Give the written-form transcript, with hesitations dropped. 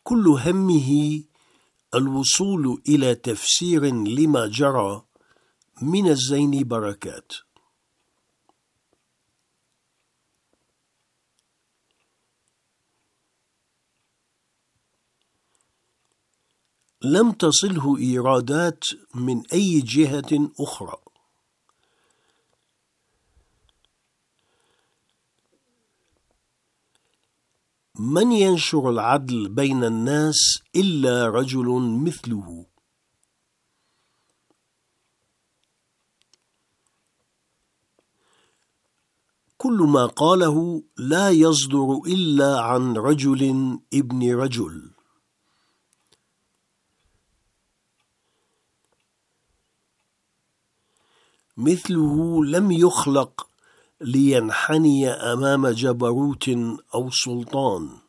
كل همه الوصول إلى تفسير لما جرى من الزين بركات. لم تصله إيرادات من أي جهة أخرى. من ينشر العدل بين الناس إلا رجل مثله. كل ما قاله لا يصدر إلا عن رجل ابن رجل. مثله لم يخلق لينحني أمام جبروت أو سلطان.